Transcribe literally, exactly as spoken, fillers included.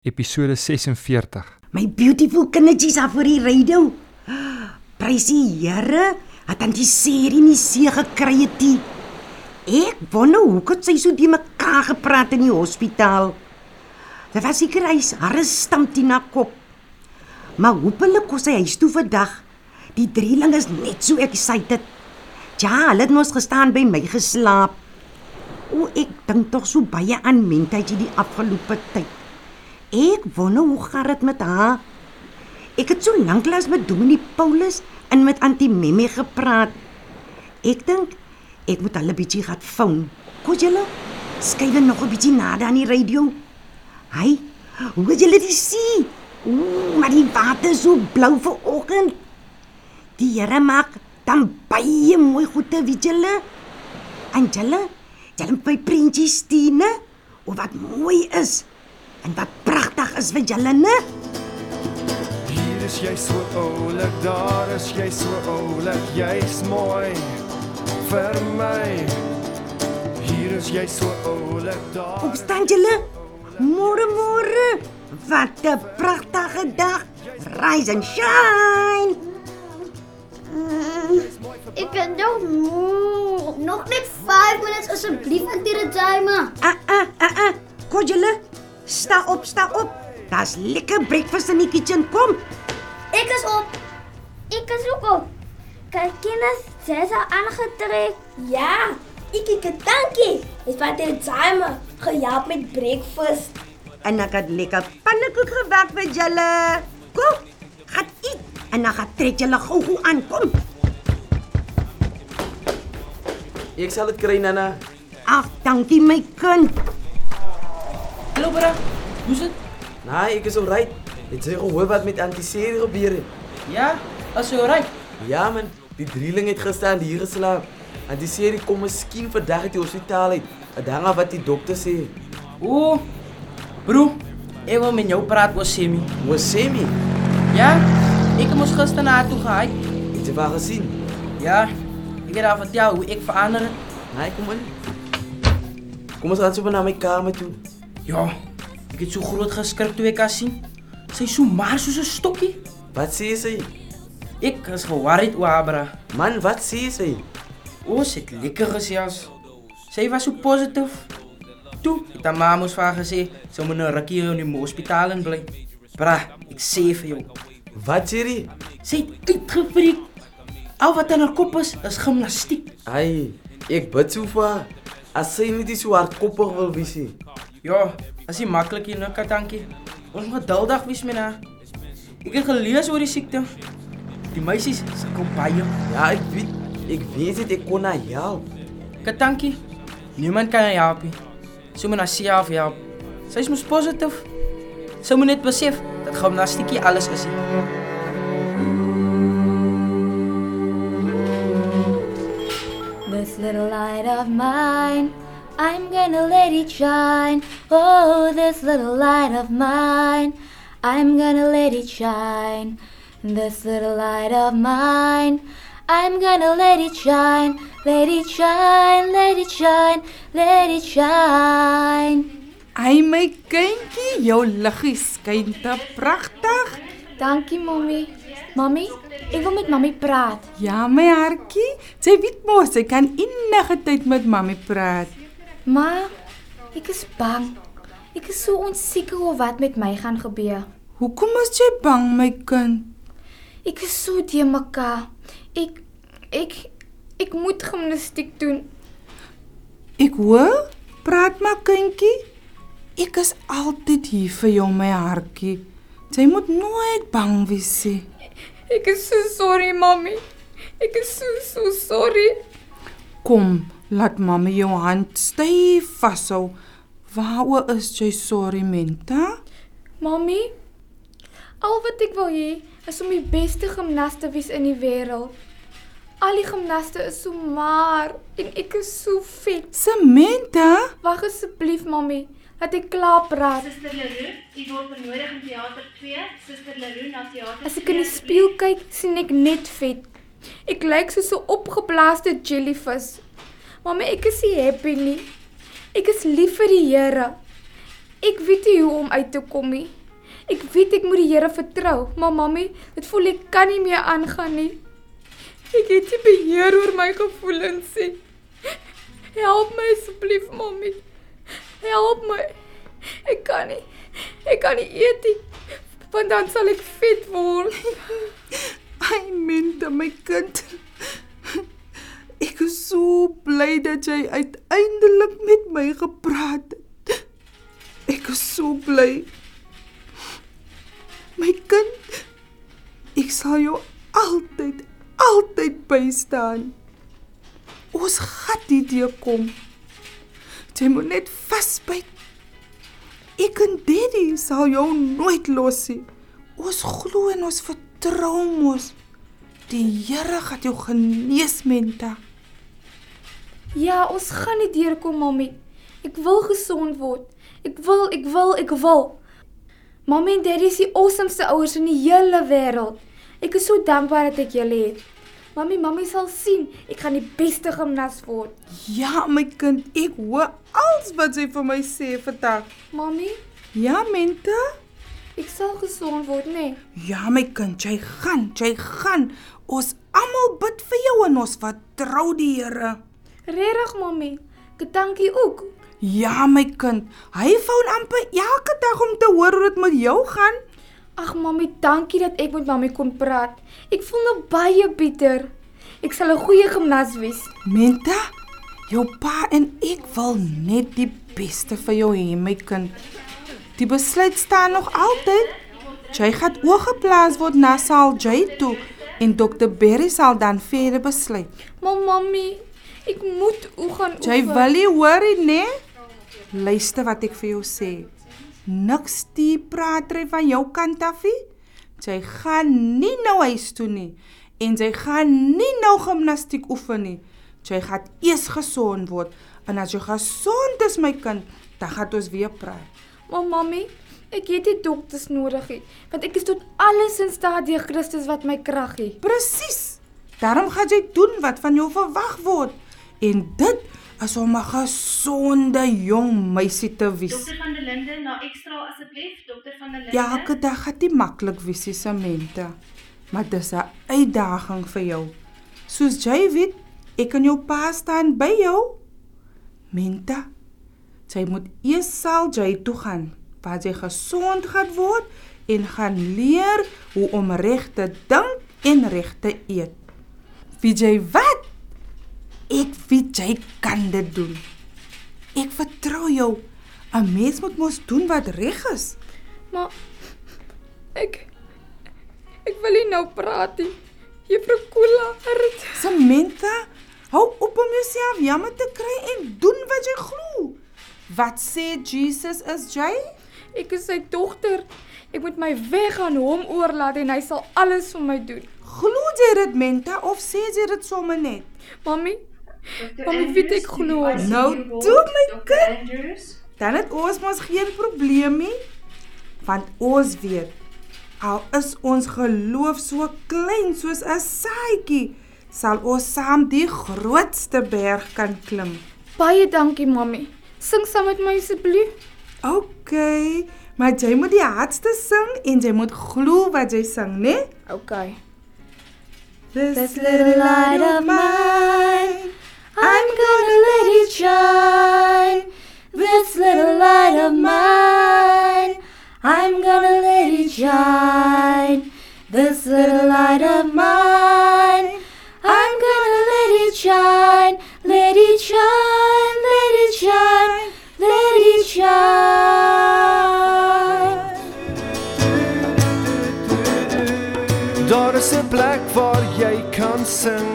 Episode ses en veertig. My beautiful kindertjies af vir die radio. Prys die Here, het aan die serie nie see gekry het nie. Ek wonder hoe het sy so die mekaar gepraat in die hospitaal. Dit was seker hy's harres stamp die na kop. Maar hoepelik kos hy huis toe vandag. Die drieling is net so excited. Ja, hulle het mos gestaan by my geslaap. O, ek dink tog so baie aan Mentjie die afgelope tyd. Ek wonder hoe gaan dit met haar. Ek het so lanklaas met Dominee Paulus en met Auntie Memme gepraat. Ek dink ek moet hulle bietjie gaan phone. Kom julle, skuif nog 'n bietjie nader aan die radio. Hy, hoe het julle dit sien? Ooh, maar die water so blou vir oggend. Die Here maak dan baie mooi goede, weet julle? En julle, julle my prentjie Stine, o wat mooi is. En wat pragtig is vir julle, né? Hier is jy so oulik, daar is jy so oulik, jy's mooi vir my. Hier is jy so oulik, daar. Opstaan julle. Môre môre. Wat 'n pragtige dag. Rise and shine. Mm, ek ben nog moe. Nog net vyf minute asseblief, Auntie Regina. Ah ah ah ah. Kom julle. Sta op, sta op. Daar's lekker breakfast in die kitchen, kom. Ek is op. Ek is ook op. Kyk, kinders, sy is al aangetrek. Ja, ek ek dankie. Dit was Auntie Regina gehelp met breakfast. En ek het lekker pannekoek gebak vir julle. Kom, gaan eet. En dan gaan trek julle gou-gou aan, kom. Ek sal dit kry, Nana. Ag, dankie my kind. Hallo bra, hoe's dit? Nee, ek is alright. Het jy gehoor wat met antiserie gebeur het? Ja, as jy alright. Ja man, die drieling het gister hier geslaap. Antiserie kom miskien vandag uit die hospitaal uit. Dit hang af wat die dokter sê. O, bro, ek wil met jou praat oor Semi. Oor Semi? Ja, ek het mos gister na haar toe gehaai. Het jy haar gesien? Ja, ek het haar vertel hoe ek verander het. Nee, kom in. Kom ons gaan so na my kamer toe. Ja, ek het so groot geskrik toe ek haar sien. Sy is so maar soos 'n stokkie. Wat sê sy? Ek is geworried oor haar, bra. Man, wat sê sy? O, sy het lekker gesels. Sy was so positief. Toe, het haar ma mos vir haar gesê, sy moet 'n rukkie in die hospitaal in bly. Bra, ek sê vir jou. Wat sê jy? Sy het uitgefreak. Al wat in haar kop is, is gimnastiek. Ai, ek bid so vir haar. As sy nie so hardkoppig wil wees nie. Ja, as jy maklik hier nou kan dankie. Ons moet geduldig wees met haar. Ek het gelees oor die siekte. Die meisies sukkel baie. Ja, ek weet. Ek weet dit ek kon haar help. Katankie. Niemand kan haar help nie. Sy moet haarself help. Sy is mos positief. Sy moet net besef dat gimnastiekie alles is nie. This little light of mine, I'm gonna let it shine. Oh, this little light of mine, I'm gonna let it shine. This little light of mine, I'm gonna let it shine. Let it shine, let it shine, let it shine. Ai my kindjie, jou liggie skyn te pragtig. Dankie, mommy. Mommy, ek wil met mommy praat. Ja, my hartjie, sy weet mos, sy kan enige tyd met mommy praat. Ma, ek is bang. Ek is so onseker oor wat met my gaan gebeur. Hoekom is jy bang, my kind? Ek is so te mekaar. Ek ek ek moet gimnastiek doen. Ek hoor, praat maar kindjie. Ek is altyd hier vir jou, my hartjie. Jy moet nooit bang wees nie. Ek is so sorry, mommy. Ek is so so sorry. Kom, laat mommy jou hand styf vashou. Waaroor is jy sorry, Menta? Mommy, al wat ek wil hê is om die beste gimnas te wees in die wêreld. Al die gimnaste is so maar en ek is so vet. Samantha, wag asseblief, mommy. Laat ek klaar praat. Suster Leroux, u word benodig in teater twee. Suster Leroux na teater. As ek in die spieël kyk, sien ek net vet. Ek lyk soos 'n opgeblaaste jellyfish. Mommy, ek is nie happy nie. Ek is lief vir die Here. Ek weet nie hoe om uit te kom nie. Ek weet ek moet die Here vertrou, maar mami, dit voel ek kan nie meer aangaan nie. Ek het nie beheer oor my gevoelens nie. Help my asseblief, mami. Help my. Ek kan nie. Ek kan nie eet nie, want dan sal ek vet word. Ai, Minta, my kind. Ek is so bly dat jy uiteindelik met my gepraat het. Ek is so bly. My kind, ek sal jou altyd, altyd bystaan. Ons gaan die deur kom. Jy moet net vasbyt. Ek en Daddy sal jou nooit los nie. Ons glo en ons vertrou mos. Die Here gaan jou genees, Minta. Ja, ons gaan nie deurkom, mami. Ek wil gesond word. Ek wil, ek wil, ek wil. Mami en Daddy is die awesomeste ouers in die hele wêreld. Ek is so dankbaar dat ek julle het. Mami, mami sal sien, ek gaan die beste gimnas word. Ja, my kind, ek hoor alles wat sy vir my sê vandag. Mami? Ja, Minta? Ek sal gesond word, nee. Ja, my kind, jy gaan, jy gaan. Ons almal bid vir jou en ons vertrou die Here. Regtig, mami? Dankie ook. Ja, my kind, hy foon amper elke dag om te hoor hoe dit met jou gaan. Ag, mami, dankie dat ek met mami kon praat. Ek voel nou baie bitter. Ek sal 'n goeie gimnas wees. Minta, jou pa en ek wil net die beste vir jou hê, my kind. Die besluit staan nog altyd. Jy gaan oorgeplaas word na Saal J toe en dokter Berry sal dan verder besluit. Maar mami, ek moet hoe gaan oefen. Jy wil nie hoor nie, nee? Luister wat ek vir jou sê. Niks die praatry van jou kant af nie. Jy gaan nie nou huis toe nie. En jy gaan nie nou gimnastiek oefen nie. Jy gaan eers gesond word. En as jy gesond is, my kind, dan gaan ons weer praat. Maar mami, ek het die dokters nodig nie, want ek is tot alles in staat deur Christus wat my krag gee. Presies. Daarom gaan jy doen wat van jou verwag word. En dit is om 'n gesonde jong meisie te wees. Dokter van der Linden, na ekstra asseblief, dokter van der Linden. Ja, elke dag gaan dit maklik wees, Samantha. Maar dis 'n uitdaging vir jou. Soos jy weet, ek en jou pa staan by jou. Minta, jy moet eers Saal J toe gaan, waar jy gesond gaan word en gaan leer hoe om reg te dink en reg te eet. Weet jy wat? Ek weet jy kan dit doen. Ek vertrou jou. 'n Mens moet mos doen wat reg is. Maar ek ek wil nie nou praat nie. Juffrou Kula, hart. Samantha, hou op om jouself jammer te kry en doen wat jy glo. Wat sê Jesus is jy? Ek is sy dogter. Ek moet my weg aan hom oorlaat en hy sal alles vir my doen. Glo jy dit, Minta, of sê jy dit sommer net? Mami, mami weet ek glo. Nou toe my kind. Dan het ons mos geen probleem nie. Want ons weet, al is ons geloof so klein soos 'n saadjie, sal ons saam die grootste berg kan klim. Baie dankie, mami. Sing saam met my asseblief. OK, maar jy moet die hardste sing en jy moet glo wat jy sing, né? OK. This, This little light of mine, I'm gonna let it shine. This little light of mine, I'm gonna let it shine. This little light of mine, I'm gonna let it shine. Let it shine, let it shine, let it shine. Daar is 'n plek waar jy kan sing.